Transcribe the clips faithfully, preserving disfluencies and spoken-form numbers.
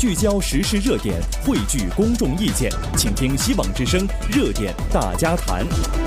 聚焦时事热点，汇聚公众意见，请听希望之声热点大家谈。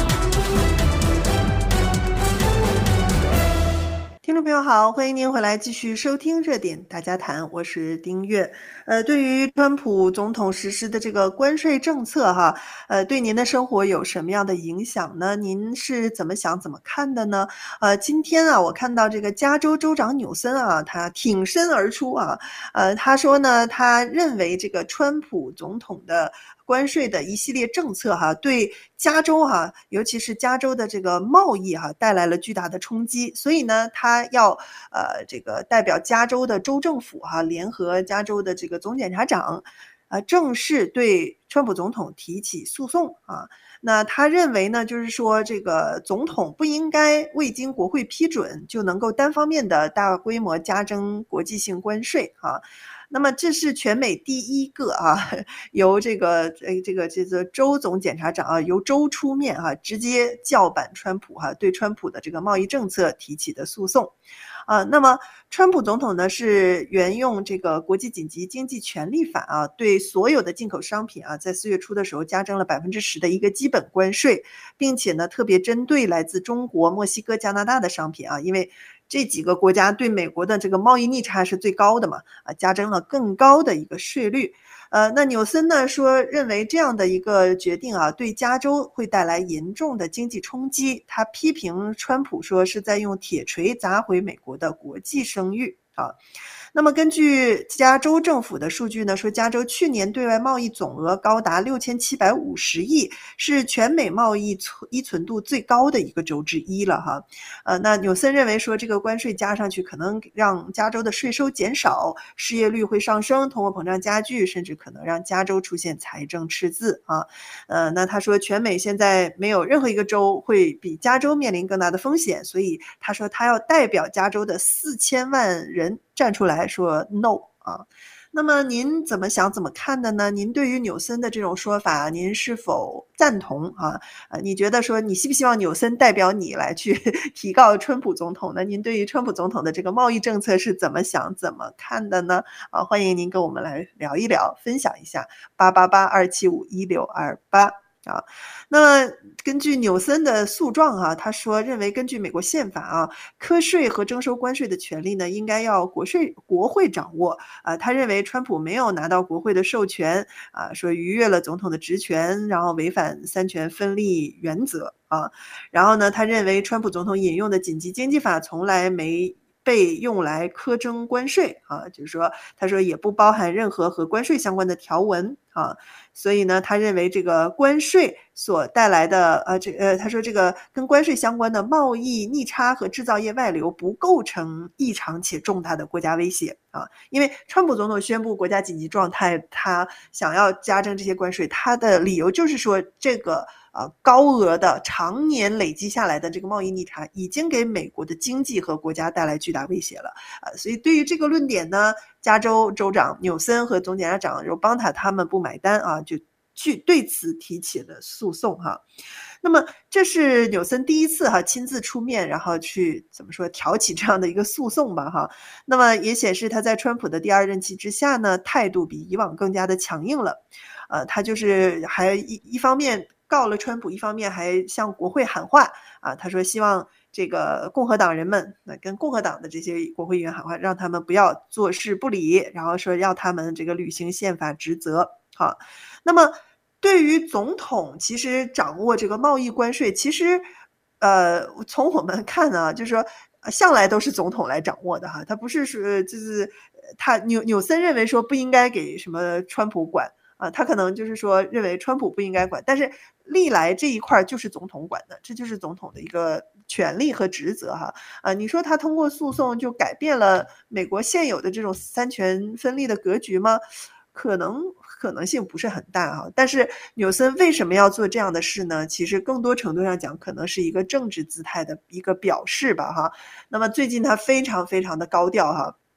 听众朋友好，欢迎您回来继续收听热点大家谈，我是丁月。呃，对于川普总统实施的这个关税政策哈，呃，对您的生活有什么样的影响呢？您是怎么想、怎么看的呢？呃，今天啊，我看到这个加州州长纽森啊，他挺身而出啊，呃，他说呢，他认为这个川普总统的关税的一系列政策哈，对加州哈，尤其是加州的这个贸易哈，带来了巨大的冲击。所以呢，他要呃这个代表加州的州政府哈，联合加州的这个总检察长，呃，正式对川普总统提起诉讼啊。那他认为呢，就是说这个总统不应该未经国会批准就能够单方面的大规模加征国际性关税啊。那么这是全美第一个啊，由这个呃这个这个州总检察长啊，由州出面啊，直接叫板川普哈、啊，对川普的这个贸易政策提起的诉讼。啊，那么川普总统呢是援用这个国际紧急经济权利法啊，对所有的进口商品啊，在四月初的时候加征了百分之十的一个基本关税，并且呢特别针对来自中国、墨西哥、加拿大的商品啊，因为这几个国家对美国的这个贸易逆差是最高的嘛，啊，加征了更高的一个税率。呃，那纽森呢说，认为这样的一个决定啊，对加州会带来严重的经济冲击。他批评川普说是在用铁锤砸毁美国的国际声誉啊。那么根据加州政府的数据呢，说加州去年对外贸易总额高达六千七百五十亿，是全美贸易依存度最高的一个州之一了哈。呃，那纽森认为说这个关税加上去可能让加州的税收减少，失业率会上升，通货膨胀加剧，甚至可能让加州出现财政赤字啊。呃，那他说全美现在没有任何一个州会比加州面临更大的风险，所以他说他要代表加州的四千万人站出来说 no 啊。那么您怎么想怎么看的呢？您对于纽森的这种说法，您是否赞同啊？呃，你觉得说你希不希望纽森代表你来去提告川普总统呢？您对于川普总统的这个贸易政策是怎么想怎么看的呢？啊，欢迎您跟我们来聊一聊，分享一下八八八二七五一六二八。啊，那根据纽森的诉状啊，他说认为根据美国宪法啊，课税和征收关税的权利呢，应该要国税国会掌握啊。他认为川普没有拿到国会的授权啊，说逾越了总统的职权，然后违反三权分立原则啊。然后呢，他认为川普总统引用的紧急经济法从来没被用来苛征关税啊，就是说，他说也不包含任何和关税相关的条文啊，所以呢，他认为这个关税所带来的呃，这呃，他说这个跟关税相关的贸易逆差和制造业外流不构成异常且重大的国家威胁啊，因为川普总统宣布国家紧急状态，他想要加征这些关税，他的理由就是说这个。呃，高额的常年累积下来的这个贸易逆差已经给美国的经济和国家带来巨大威胁了啊、呃，所以对于这个论点呢，加州州长纽森和总检察长尤邦塔他们不买单啊，就去对此提起了诉讼哈。那么这是纽森第一次哈亲自出面，然后去怎么说挑起这样的一个诉讼吧哈。那么也显示他在川普的第二任期之下呢，态度比以往更加的强硬了。呃，他就是还一一方面告了川普，一方面还向国会喊话啊，他说希望这个共和党人们，那跟共和党的这些国会议员喊话，让他们不要坐视不理，然后说要他们这个履行宪法职责。好，那么对于总统其实掌握这个贸易关税，其实呃从我们看呢，就是说向来都是总统来掌握的哈，他不是说就是他纽纽森认为说不应该给什么川普管。啊，他可能就是说认为川普不应该管，但是历来这一块就是总统管的，这就是总统的一个权利和职责哈。啊，你说他通过诉讼就改变了美国现有的这种三权分立的格局吗？可能可能性不是很大哈。但是纽森为什么要做这样的事呢？其实更多程度上讲，可能是一个政治姿态的一个表示吧哈。那么最近他非常非常的高调哈。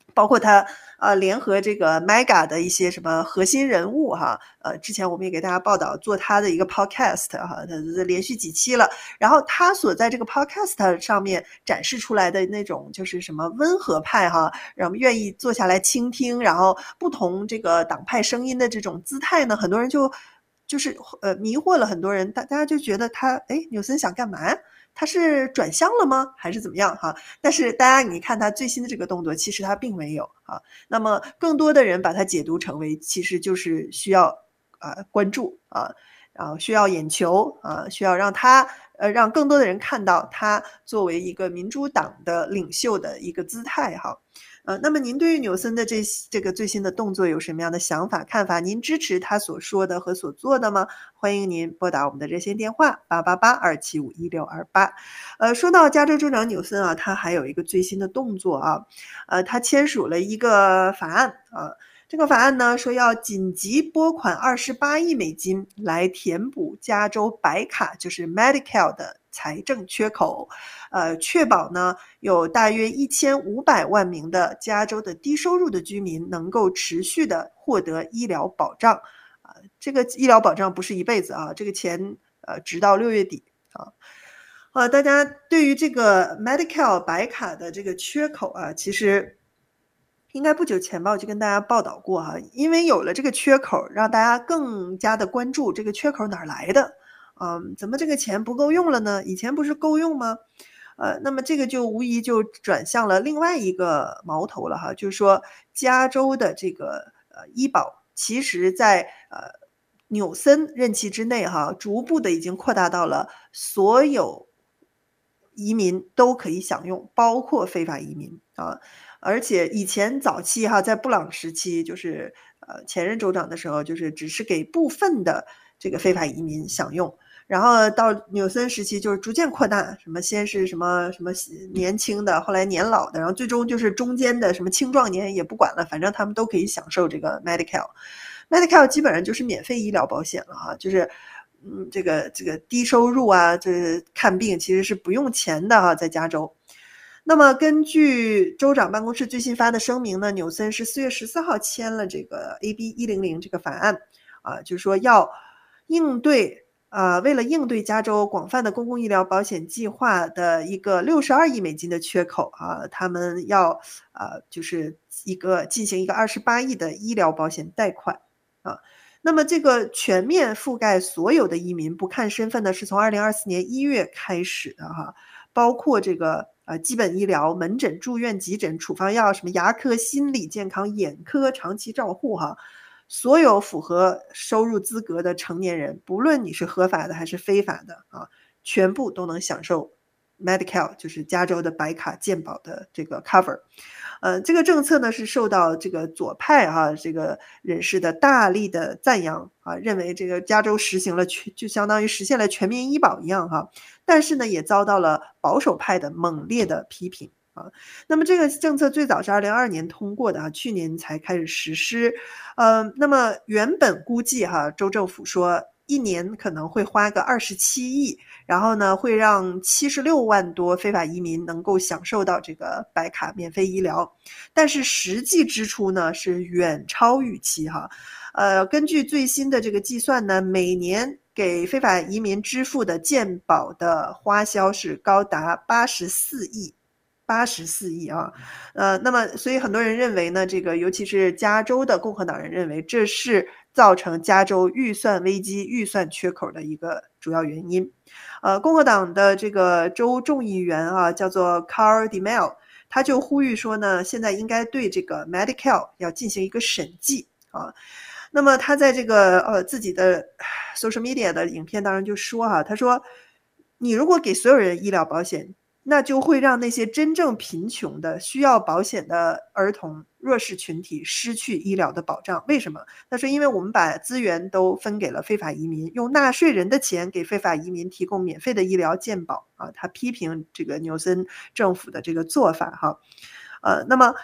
包括他呃联合这个 Mega 的一些什么核心人物哈，呃之前我们也给大家报道做他的一个 podcast 哈，他连续几期了。然后他所在这个 podcast 上面展示出来的那种就是什么温和派哈，然后愿意坐下来倾听，然后不同这个党派声音的这种姿态呢，很多人就就是呃迷惑了很多人，大大家就觉得他哎纽森想干嘛？他是转向了吗？还是怎么样哈？但是大家你看他最新的这个动作，其实他并没有啊。那么更多的人把它解读成为，其实就是需要啊、呃、关注啊，然后需要眼球啊，需要让他呃让更多的人看到他作为一个民主党的领袖的一个姿态哈。呃，那么您对于纽森的这这个最新的动作有什么样的想法看法？您支持他所说的和所做的吗？欢迎您拨打我们的热线电话八八八二七五一六二八。呃，说到加州州长纽森啊，他还有一个最新的动作啊，呃，他签署了一个法案啊。这个法案呢说要紧急拨款二十八亿美金来填补加州白卡，就是 Medicare 的财政缺口，呃，确保呢有大约一千五百万名的加州的低收入的居民能够持续的获得医疗保障。啊、这个医疗保障不是一辈子啊，这个钱呃直到六月底啊。呃，大家对于这个 Medicare 白卡的这个缺口啊，其实应该不久前吧，我就跟大家报道过哈，因为有了这个缺口，让大家更加的关注这个缺口哪儿来的，嗯，怎么这个钱不够用了呢？以前不是够用吗？呃，那么这个就无疑就转向了另外一个矛头了哈，就是说加州的这个呃医保，其实在呃纽森任期之内哈，逐步的已经扩大到了所有移民都可以享用，包括非法移民啊。而且以前早期哈，在布朗时期，就是呃前任州长的时候，就是只是给部分的这个非法移民享用。然后到纽森时期就是逐渐扩大，什么先是什么什么年轻的，后来年老的，然后最终就是中间的什么青壮年也不管了，反正他们都可以享受这个 Medicare。Medicare 基本上就是免费医疗保险了哈，就是嗯这个这个低收入啊，这看病其实是不用钱的哈，在加州。那么根据州长办公室最新发的声明呢，纽森是四月十四号签了这个 A B 一零零这个法案啊，就是说要应对啊，为了应对加州广泛的公共医疗保险计划的一个六十二亿美金的缺口啊，他们要啊就是一个进行一个二十八亿的医疗保险贷款啊。那么这个全面覆盖所有的移民，不看身份呢，是从二零二四年一月开始的哈，包括这个呃基本医疗、门诊、住院、急诊、处方药、什么牙科、心理健康、眼科、长期照护哈，所有符合收入资格的成年人，不论你是合法的还是非法的啊，全部都能享受 Medicare， 就是加州的白卡健保的这个 cover。呃，这个政策呢是受到这个左派啊这个人士的大力的赞扬啊，认为这个加州实行了全就相当于实现了全民医保一样哈，但是呢也遭到了保守派的猛烈的批评啊。那么这个政策最早是二零二二年通过的啊，去年才开始实施。呃，那么原本估计哈，州政府说一年可能会花个二十七亿，然后呢会让七十六万多非法移民能够享受到这个白卡免费医疗，但是实际支出呢是远超预期哈。呃，根据最新的这个计算呢，每年给非法移民支付的健保的花销是高达八十四亿。八十四亿啊，呃，那么所以很多人认为呢，这个尤其是加州的共和党人认为这是造成加州预算危机、预算缺口的一个主要原因。呃，共和党的这个州众议员啊，叫做 Carl DeMille， 他就呼吁说呢，现在应该对这个 Medicare 要进行一个审计啊。那么他在这个呃自己的 social media 的影片当中就说哈、啊，他说，你如果给所有人医疗保险，那就会让那些真正贫穷的需要保险的儿童弱势群体失去医疗的保障。为什么？他说因为我们把资源都分给了非法移民，用纳税人的钱给非法移民提供免费的医疗健保啊。他批评这个纽森政府的这个做法哈。呃，那么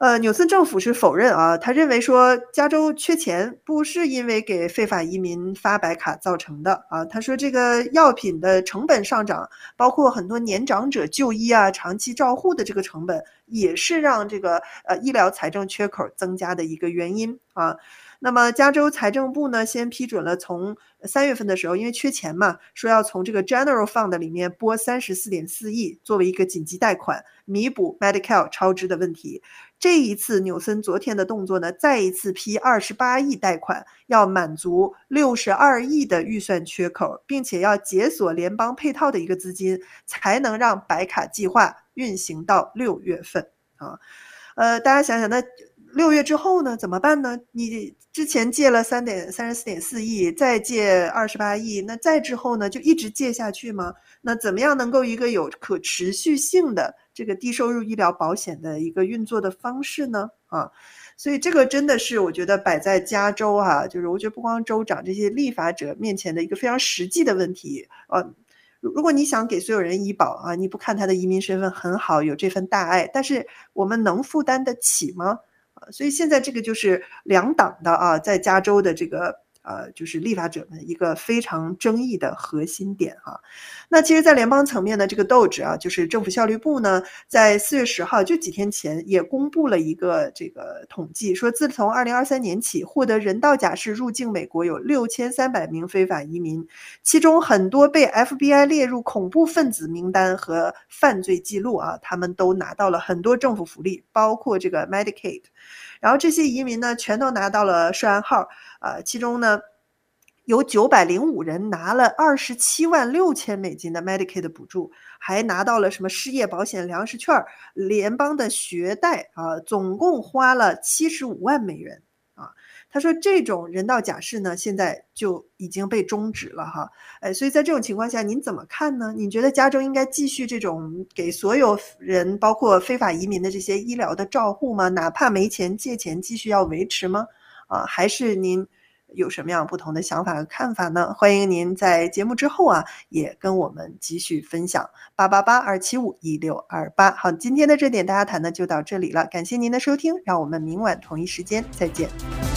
呃，纽森政府是否认啊，他认为说加州缺钱不是因为给非法移民发白卡造成的啊。他说这个药品的成本上涨，包括很多年长者就医啊、长期照护的这个成本，也是让这个呃医疗财政缺口增加的一个原因啊。那么加州财政部呢，先批准了从三月份的时候，因为缺钱嘛，说要从这个 General Fund 里面拨三十四点四亿作为一个紧急贷款，弥补 Medi-Cal 超支的问题。这一次纽森昨天的动作呢，再一次批二十八亿贷款，要满足六十二亿的预算缺口，并且要解锁联邦配套的一个资金，才能让白卡计划运行到六月份啊。呃，大家想想，那六月之后呢，怎么办呢？你之前借了三点三十四点四亿，再借二十八亿，那再之后呢，就一直借下去吗？那怎么样能够一个有可持续性的这个低收入医疗保险的一个运作的方式呢？啊，所以这个真的是我觉得摆在加州啊，就是我觉得不光州长这些立法者面前的一个非常实际的问题。呃，如果你想给所有人医保啊，你不看他的移民身份很好，有这份大爱，但是我们能负担得起吗？所以现在这个就是两党的啊，在加州的这个呃，就是立法者们一个非常争议的核心点啊。那其实在联邦层面呢，这个 D O G E 啊，就是政府效率部呢，在四月十号就几天前也公布了一个这个统计，说自从二零二三年起，获得人道假释入境美国有六千三百名非法移民，其中很多被 F B I 列入恐怖分子名单和犯罪记录啊，他们都拿到了很多政府福利，包括这个 Medicaid。然后这些移民呢，全都拿到了涉案号，呃，其中呢，有九百零五人拿了二十七万六千美金的 Medicaid 的补助，还拿到了什么失业保险、粮食券、联邦的学贷啊，总共花了七十五万美元啊。他说这种人道假释呢，现在就已经被终止了哈。哎，所以在这种情况下，您怎么看呢？你觉得加州应该继续这种给所有人，包括非法移民的这些医疗的照护吗？哪怕没钱借钱，继续要维持吗？啊，还是您有什么样不同的想法和看法呢？欢迎您在节目之后啊，也跟我们继续分享。八八八二七五一六二八。好，今天的这点大家谈呢就到这里了，感谢您的收听，让我们明晚同一时间再见。